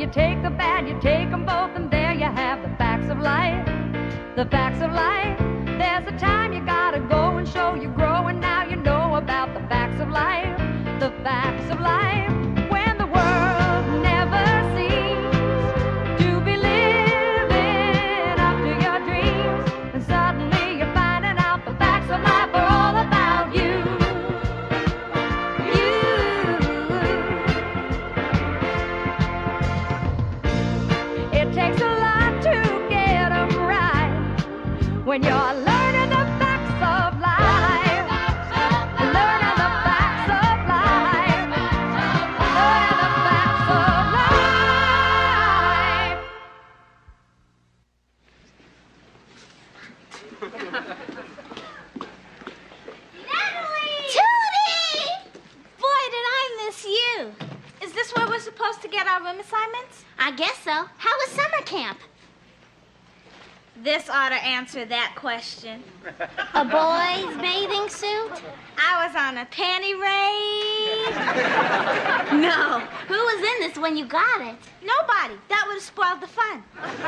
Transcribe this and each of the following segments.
you take the bad, you take them both, and there you have the facts of life. The facts of life. There's a time you gotta go and show you grow, and now you know about the facts of life. The facts of life. When the world never seems to be living up to your dreams, and suddenly you're finding out the facts of life are all about you. It takes a lot to get them right when you're learning the facts of life. Learning the facts of life. Learning the facts of life. Natalie! Tootie! Boy, did I miss you. Is this where we're supposed to get our room assignments? I guess so. How was summer camp? This ought to answer that question. A boy's bathing suit? I was on a panty raid. No. Who was in this when you got it? Nobody. That would have spoiled the fun.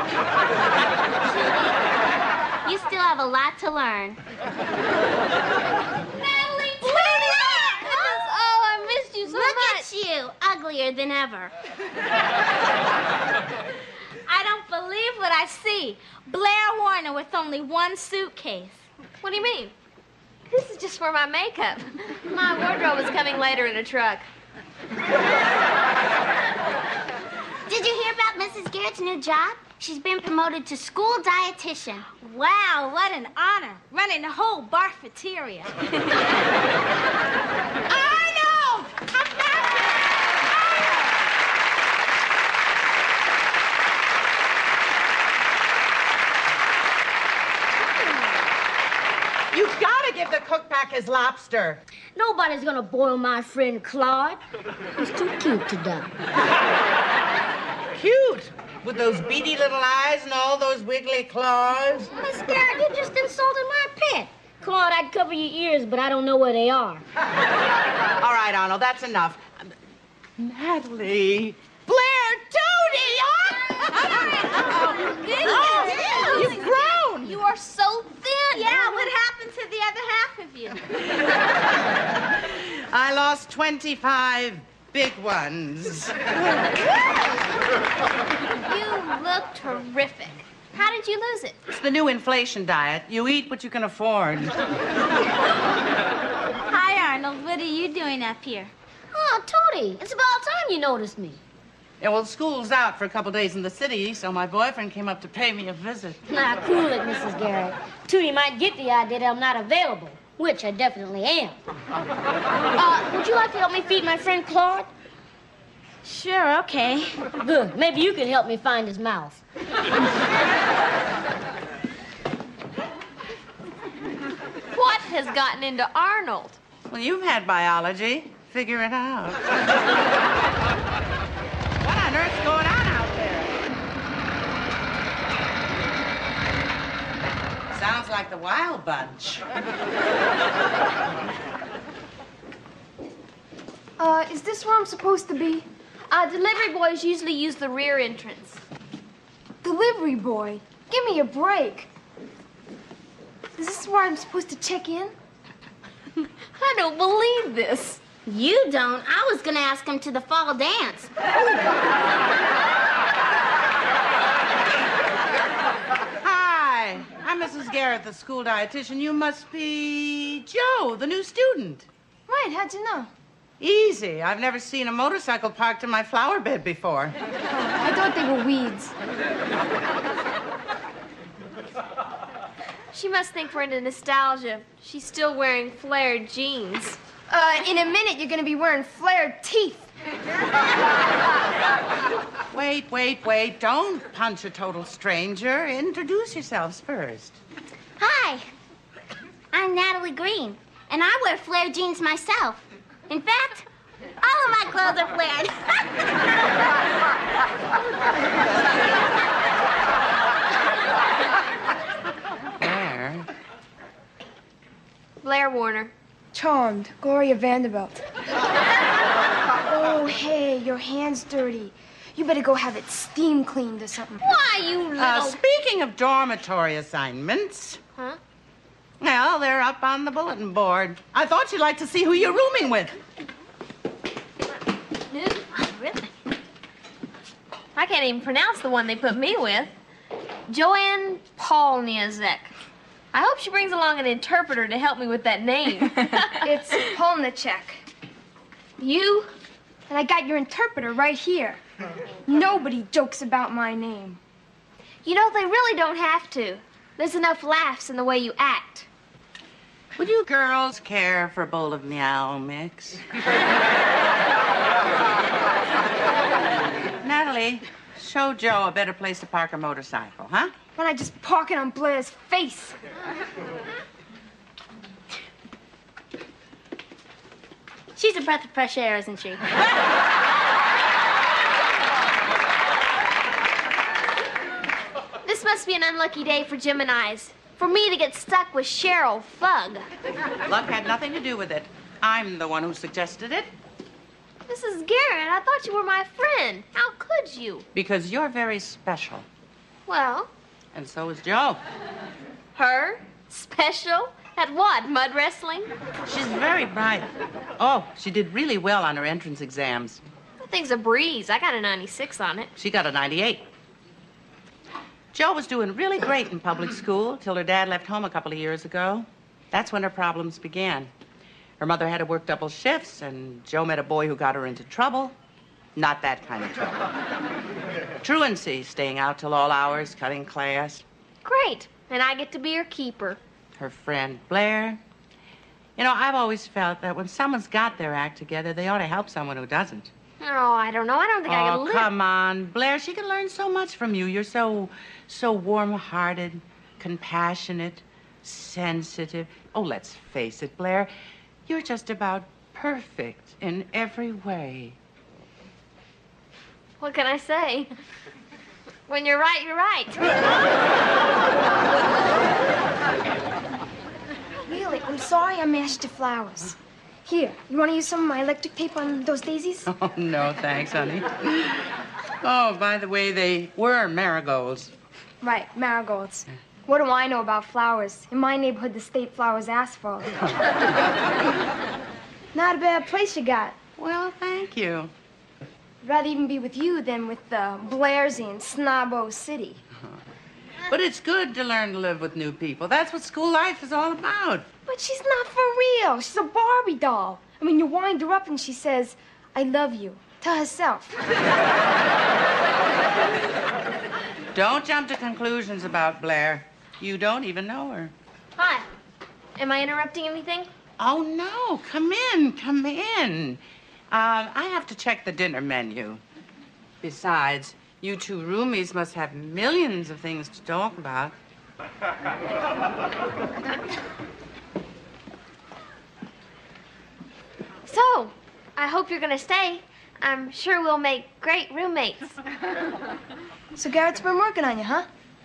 You still have a lot to learn. Natalie, oh, I missed you so much. Look at you, uglier than ever. I don't believe what I see. Blair Warner with only one suitcase. What do you mean? This is just for my makeup. My wardrobe is coming later in a truck. Did you hear about Mrs. Garrett's new job? She's been promoted to school dietitian. Wow, what an honor. Running the whole barfeteria. Arnold! Come back! You've got to give the cook back his lobster. Nobody's gonna boil my friend Claude. He's too cute to die. Cute, with those beady little eyes and all those wiggly claws. Miss Garrett, you just insulted my pet. Claude, I'd cover your ears, but I don't know where they are. All right, Arnold, that's enough. Natalie. Blair, Tootie! Oh, you've grown. You are so thin. Yeah, what happened to the other half of you? I lost 25 big ones. You look terrific. How did you lose it? It's the new inflation diet. You eat what you can afford. Hi, Arnold. What are you doing up here? Oh, Tootie, it's about time you noticed me. Yeah, well, school's out for a couple days in the city, so my boyfriend came up to pay me a visit. Now, cool it, Mrs. Garrett. Tootie might get the idea that I'm not available, which I definitely am. Would you like to help me feed my friend Claude? Sure, okay. Good. Maybe you can help me find his mouth. What has gotten into Arnold? Well, you've had biology. Figure it out. What on earth's going on out there? Sounds like the Wild Bunch. Is this where I'm supposed to be? Delivery boys usually use the rear entrance. Delivery boy? Give me a break. Is this where I'm supposed to check in? I don't believe this. You don't. I was going to ask him to the fall dance. Hi, I'm Mrs. Garrett, the school dietitian. You must be Joe, the new student. Right, how'd you know? Easy. I've never seen a motorcycle parked in my flower bed before. I thought they were weeds. She must think we're into nostalgia. She's still wearing flared jeans. In a minute, you're gonna be wearing flared teeth. Wait. Don't punch a total stranger. Introduce yourselves first. Hi. I'm Natalie Green, and I wear flared jeans myself. In fact, all of my clothes are flared. Blair Warner. Charmed, Gloria Vanderbilt. Oh, hey, your hand's dirty. You better go have it steam cleaned or something. Why, you little... Speaking of dormitory assignments... Huh? Well, they're up on the bulletin board. I thought you'd like to see who you're rooming with. Really? I can't even pronounce the one they put me with. Joanne Polniazek. I hope she brings along an interpreter to help me with that name. It's Polnicek. You? And I got your interpreter right here. Nobody jokes about my name. You know, they really don't have to. There's enough laughs in the way you act. Would you girls care for a bowl of meow mix? Natalie, show Joe a better place to park a motorcycle, huh? Why not just park it on Blair's face? She's a breath of fresh air, isn't she? This must be an unlucky day for Gemini's. For me to get stuck with Cheryl Fugg. Luck had nothing to do with it. I'm the one who suggested it. Mrs. Garrett, I thought you were my friend. How could you? Because you're very special. Well, And so is Joe. her? Special? At what, mud wrestling? She's very bright. Oh, she did really well on her entrance exams. That thing's a breeze. I got a 96 on it. She got a 98. Joe was doing really great in public school till her dad left home a couple of years ago. That's when her problems began. Her mother had to work double shifts, and Joe met a boy who got her into trouble. Not that kind of trouble. Truancy, staying out till all hours, cutting class. Great. And I get to be her keeper. Her friend Blair. You know, I've always felt that when someone's got their act together, they ought to help someone who doesn't. Oh, I don't know. I don't think I can live. Come on, Blair. She can learn so much from you. You're so warm-hearted, compassionate, sensitive. Oh, let's face it, Blair. You're just about perfect in every way. What can I say? When you're right, you're right. Really, I'm sorry I mashed your flowers. Here, you want to use some of my electric tape on those daisies? Oh, no, thanks, honey. Oh, by the way, they were marigolds. Right, marigolds. What do I know about flowers? In my neighborhood, the state flower's asphalt. Not a bad place you got. Well, thank you. I'd rather even be with you than with the Blairsy in Snobbo City. But it's good to learn to live with new people. That's what school life is all about. But she's not for real. She's a Barbie doll. I mean, you wind her up and she says, I love you, to herself. Don't jump to conclusions about Blair. You don't even know her. Hi. Am I interrupting anything? Oh, no. Come in, come in. I have to check the dinner menu. Besides, you two roomies must have millions of things to talk about. So, I hope you're going to stay. I'm sure we'll make great roommates. So Garrett's been working on you, huh?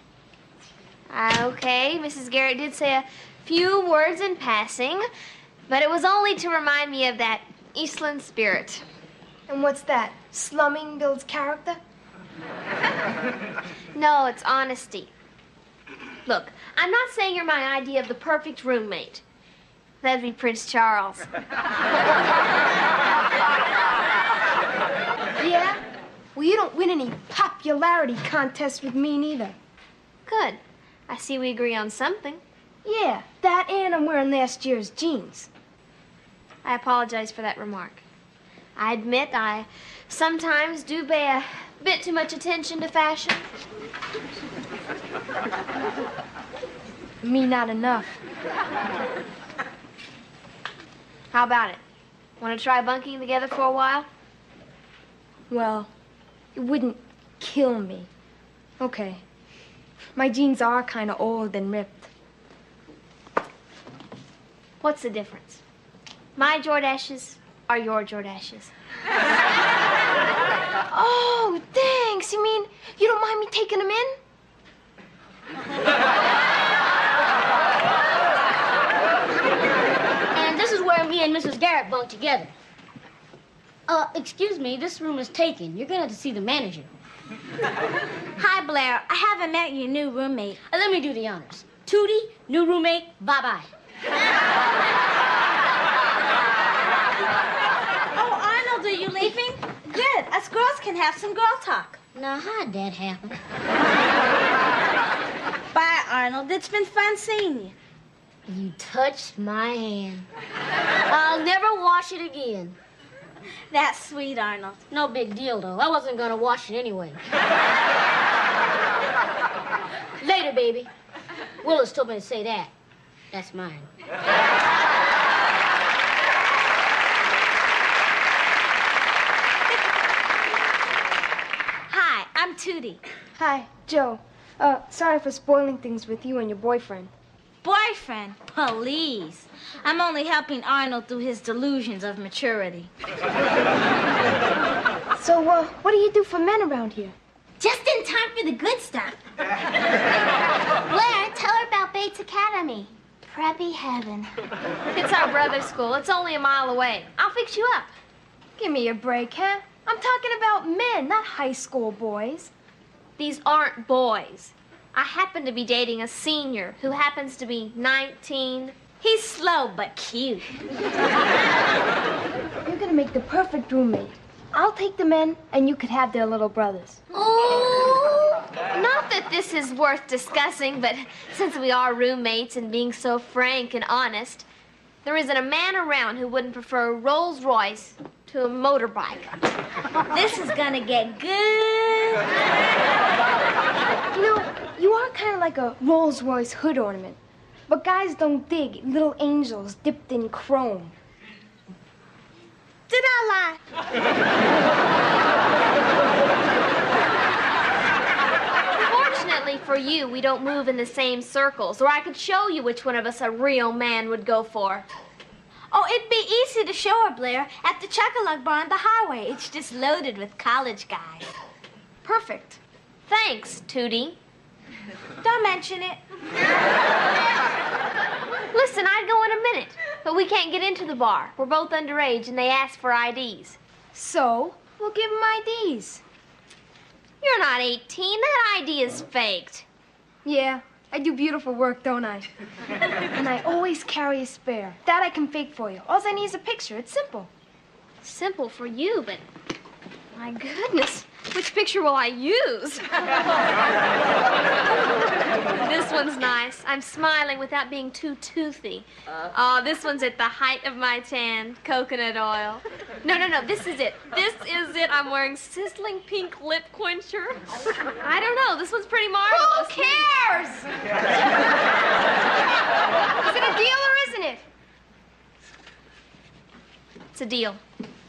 Okay, Mrs. Garrett did say a few words in passing, but it was only to remind me of that Eastland spirit. And what's that? Slumming builds character? No, it's honesty. Look, I'm not saying you're my idea of the perfect roommate. That'd be Prince Charles. Yeah? Well, you don't win any popularity contests with me neither. Good. I see we agree on something. Yeah, that and I'm wearing last year's jeans. I apologize for that remark. I admit I sometimes do pay a bit too much attention to fashion. Me, not enough. How about it? Want to try bunking together for a while? Well, it wouldn't kill me. Okay. My jeans are kind of old and ripped. What's the difference? My Jordashes are your Jordashes. Oh, thanks. You mean you don't mind me taking them in? And this is where me and Mrs. Garrett bunk together. Excuse me, this room is taken. You're gonna have to see the manager. Hi, Blair. I haven't met your new roommate. Let me do the honors. Tootie, new roommate, bye-bye. Oh, Arnold, are you leaving? Good. Us girls can have some girl talk. Now, how'd that happen? Bye, Arnold. It's been fun seeing you. You touched my hand. I'll never wash it again. That's sweet, Arnold. No big deal, though. I wasn't gonna wash it anyway. Later, baby. Willis told me to say that. That's mine. Hi, I'm Tootie. Hi, Joe. Sorry for spoiling things with you and your boyfriend. Boyfriend? Please. I'm only helping Arnold through his delusions of maturity. So, what do you do for men around here? Just in time for the good stuff. Blair, tell her about Bates Academy. Preppy heaven. It's our brother's school. It's only a mile away. I'll fix you up. Give me a break, huh? I'm talking about men, not high school boys. These aren't boys. I happen to be dating a senior who happens to be 19. He's slow but cute. You're gonna make the perfect roommate. I'll take the men, and you could have their little brothers. Oh, not that this is worth discussing, but since we are roommates and being so frank and honest, there isn't a man around who wouldn't prefer a Rolls Royce to a motorbike. This is gonna get good. You know, you are kind of like a Rolls Royce hood ornament. But guys don't dig little angels dipped in chrome. Did I lie? Fortunately for you, we don't move in the same circles, or I could show you which one of us a real man would go for. Oh, it'd be easy to show her, Blair, at the Chug-a-Lug bar on the highway. It's just loaded with college guys. Perfect. Thanks, Tootie. Don't mention it. Listen, I'd go in a minute, but we can't get into the bar. We're both underage, and they ask for IDs. So, we'll give them IDs. You're not 18. That ID is faked. Yeah, I do beautiful work, don't I? And I always carry a spare. That I can fake for you. All I need is a picture. It's simple. Simple for you, but my goodness, which picture will I use? This one's nice. I'm smiling without being too toothy. Oh, this one's at the height of my tan. Coconut oil. No, this is it. This is it. I'm wearing sizzling pink lip quencher. I don't know. This one's pretty marvelous. Who cares? Is it a deal or isn't it? It's a deal.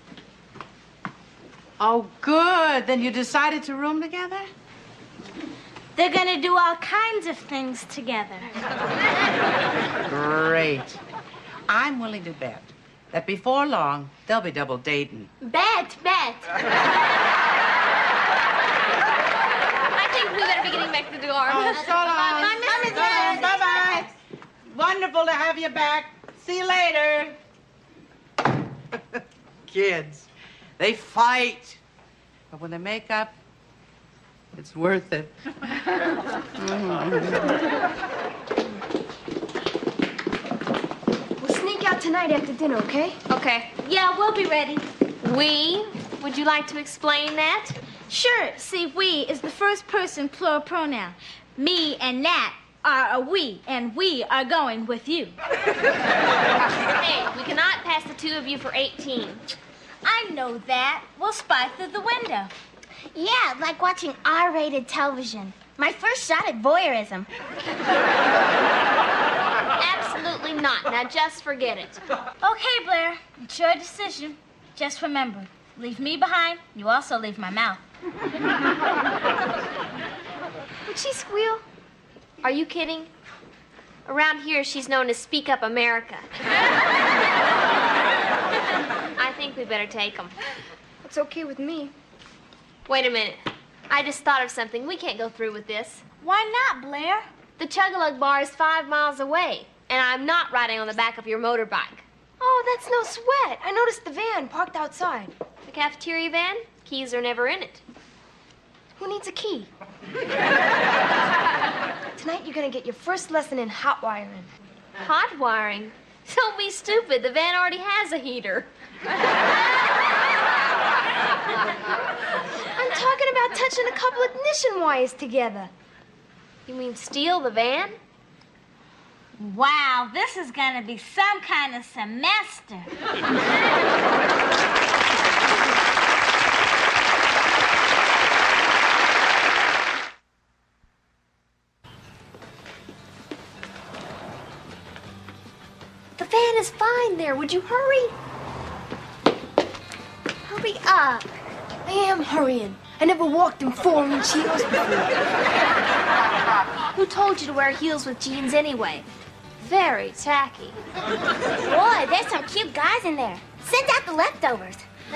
Oh, good. Then you decided to room together? They're gonna do all kinds of things together. Great. I'm willing to bet that before long, they'll be double dating. Bet. I think we better be getting back to the door. Oh, so long. Bye, Mrs. Jones. Bye-bye. Wonderful to have you back. See you later. Kids, they fight. But when they make up, it's worth it. We'll sneak out tonight after dinner, okay? Okay. Yeah, we'll be ready. We? Would you like to explain that? Sure. See, we is the first person plural pronoun. Me and Nat are a we, and we are going with you. Hey, we cannot pass the two of you for 18. I know that. We'll spy through the window. Yeah, like watching R-rated television. My first shot at voyeurism. Absolutely not. Now just forget it. Okay, Blair. It's your decision. Just remember, leave me behind. You also leave my mouth. Would she squeal? Are you kidding? Around here, she's known as Speak Up America. I think we better take them. It's okay with me. Wait a minute. I just thought of something. We can't go through with this. Why not, Blair? The Chug-a-Lug bar is 5 miles away, and I'm not riding on the back of your motorbike. Oh, that's no sweat. I noticed the van parked outside. The cafeteria van? Keys are never in it. Who needs a key? Tonight you're gonna get your first lesson in hot wiring. Hot wiring? Don't be stupid. The van already has a heater. I'm talking about touching a couple ignition wires together. You mean steal the van? Wow, this is gonna be some kind of semester. The van is fine there. Would you hurry? Hurry up. I am hurrying. I never walked in 4-inch heels before. Who told you to wear heels with jeans anyway? Very tacky. Boy, there's some cute guys in there. Send out the leftovers.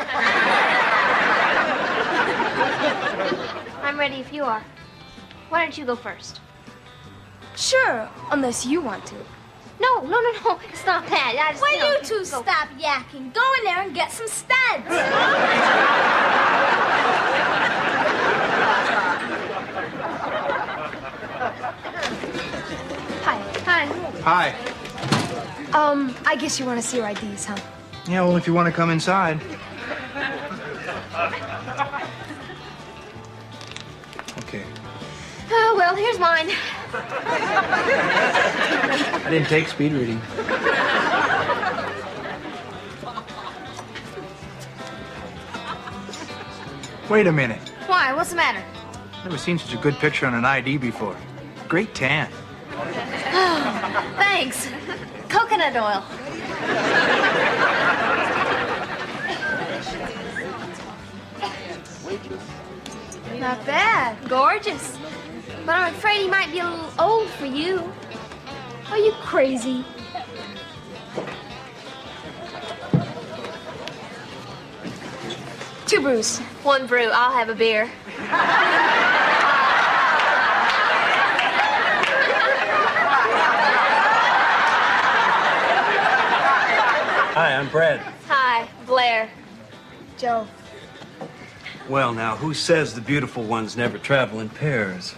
I'm ready if you are. Why don't you go first? Sure, unless you want to. No. It's not that. I just, Will you know, you two go. stop yakking? Go in there and get some studs. Hi. Hi. I guess you want to see your IDs, huh? Yeah, well, if you want to come inside. Okay. Oh, well, here's mine. I didn't take speed reading. Wait a minute. Why? What's the matter? Never seen such a good picture on an ID before. Great tan. Thanks. Coconut oil. Not bad. Gorgeous. But I'm afraid he might be a little old for you. Are you crazy? Two brews. One brew. I'll have a beer. Hi, I'm Brad. Hi, Blair. Joe. Well, now, who says the beautiful ones never travel in pairs?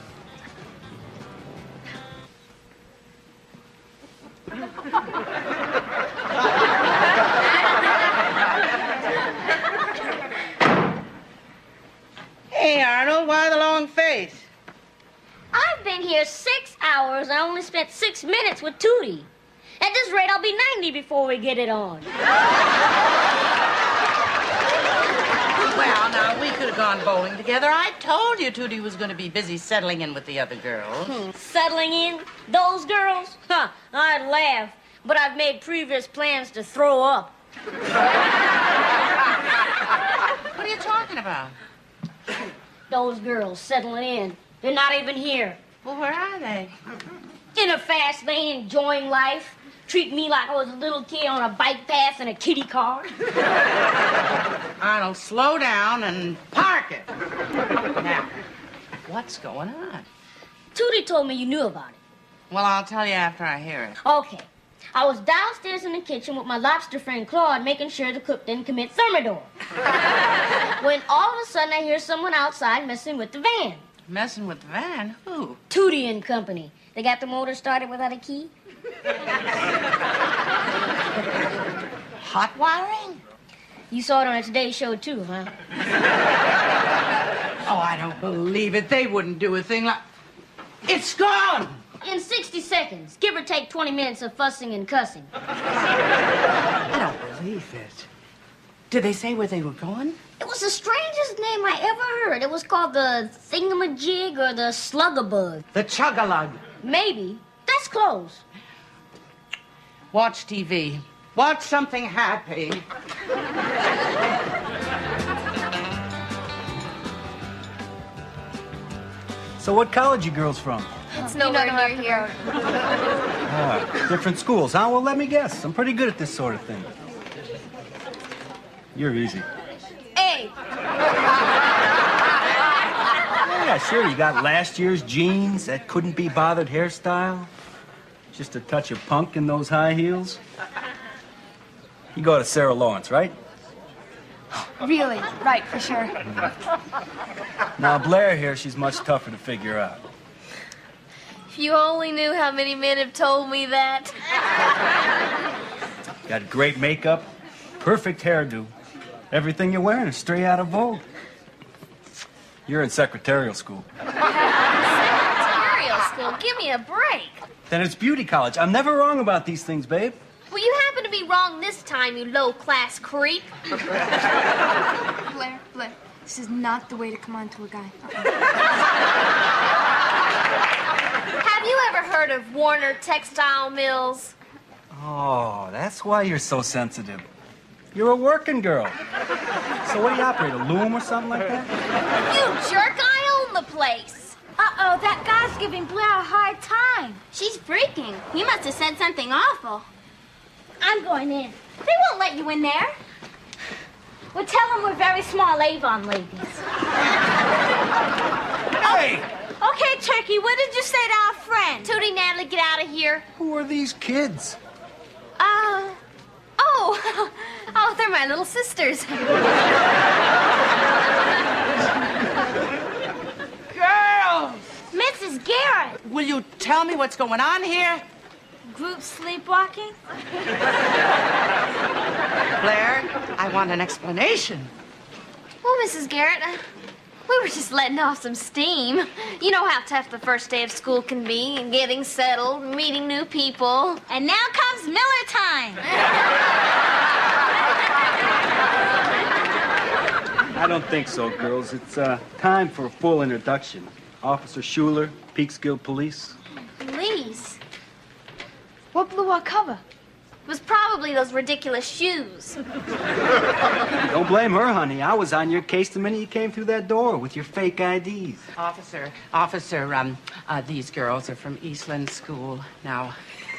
Hey, Arnold, why the long face? I've been here 6 hours and I only spent 6 minutes with Tootie. At this rate, I'll be 90 before we get it on. Well, now, we could have gone bowling together. I told you Tootie was going to be busy settling in with the other girls. Settling in? Those girls? Huh, I'd laugh. But I've made previous plans to throw up. What are you talking about? Those girls settling in. They're not even here. Well, where are they? In a fast lane, enjoying life. Treat me like I was a little kid on a bike path in a kiddie car. Arnold, slow down and park it. Now, what's going on? Tootie told me you knew about it. Well, I'll tell you after I hear it. Okay. I was downstairs in the kitchen with my lobster friend Claude making sure the cook didn't commit thermidor. When all of a sudden I hear someone outside messing with the van. Messing with the van? Who? Tootie and Company. They got the motor started without a key. Hot wiring? You saw it on a Today Show too, huh? Oh, I don't believe it. They wouldn't do a thing like... It's gone! In 60 seconds, give or take 20 minutes of fussing and cussing. I don't believe it. Did they say where they were going? It was the strangest name I ever heard. It was called the Thingamajig or the Sluggabug. The Chug-a-Lug. Maybe. That's close. Watch TV. Watch something happy. So what college you girls from? It's nowhere near here. Ah, different schools, huh? Well, let me guess. I'm pretty good at this sort of thing. You're easy. Hey, Yeah, sure. You got last year's jeans, that couldn't be bothered hairstyle. Just a touch of punk in those high heels. You go to Sarah Lawrence, right? Really, right, for sure. Now, Blair here, she's much tougher to figure out. If you only knew how many men have told me that. Got great makeup, perfect hairdo. Everything you're wearing is straight out of Vogue. You're in secretarial school. Secretarial school? Give me a break. Then it's beauty college. I'm never wrong about these things, babe. Well, you happen to be wrong this time, you low-class creep. Blair, this is not the way to come on to a guy. Have you ever heard of Warner Textile Mills? Oh, that's why you're so sensitive. You're a working girl. So what do you operate, a loom or something like that? You jerk, I own the place. Uh-oh, that guy's giving Blair a hard time. She's freaking. He must have said something awful. I'm going in. They won't let you in there. Well, tell them we're very small Avon ladies. Hey! Okay, Turkey, what did you say to our friend? Tootie, Natalie, get out of here. Who are these kids? Oh, they're my little sisters. Girls! Mrs. Garrett. Will you tell me what's going on here? Group sleepwalking? Blair, I want an explanation. Well, Mrs. Garrett, we were just letting off some steam. You know how tough the first day of school can be, and getting settled, meeting new people. And now comes Miller time. I don't think so, girls. It's time for a full introduction. Officer Schuler, Peekskill Police. Police? What blew our cover? It was probably those ridiculous shoes. Don't blame her, honey. I was on your case the minute you came through that door with your fake IDs. Officer, these girls are from Eastland School. Now,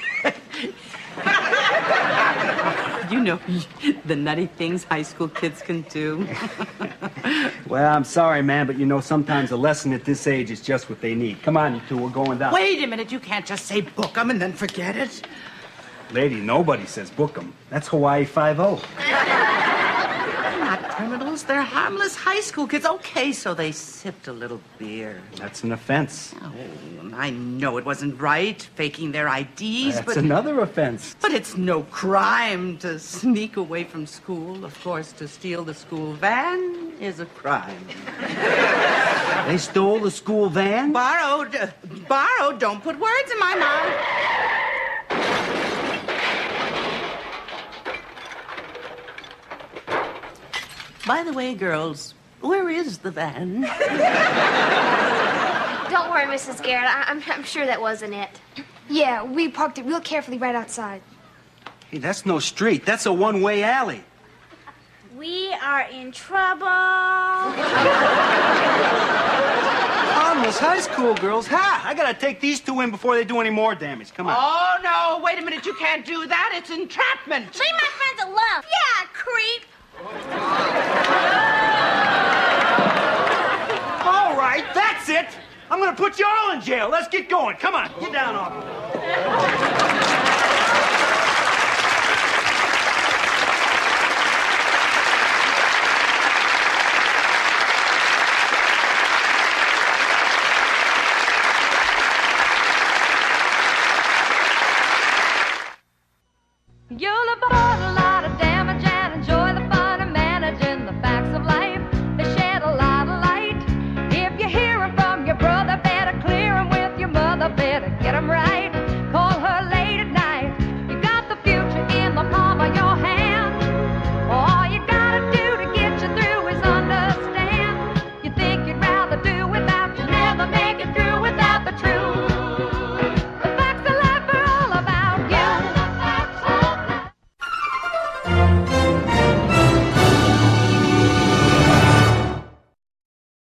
you know the nutty things high school kids can do. Well, I'm sorry, man, but you know, sometimes a lesson at this age is just what they need. Come on, you two, we're going down. Wait a minute, you can't just say book 'em and then forget it. Lady, nobody says book 'em. That's Hawaii 5-0. They're not criminals, they're harmless high school kids. Okay, so they sipped a little beer. That's an offense. Oh, I know it wasn't right, faking their IDs, That's another offense. But it's no crime to sneak away from school. Of course, to steal the school van is a crime. They stole the school van? Borrowed. Don't put words in my mouth. By the way, girls, where is the van? Don't worry, Mrs. Garrett. I'm sure that wasn't it. Yeah, we parked it real carefully right outside. Hey, that's no street. That's a one-way alley. We are in trouble. Harmless high school girls. Ha! I gotta take these two in before they do any more damage. Come on. Oh, no, wait a minute. You can't do that. It's entrapment. Leave my friends alone. Yeah, creep. All right, that's it. I'm gonna put you all in jail. Let's get going. Come on, get down off.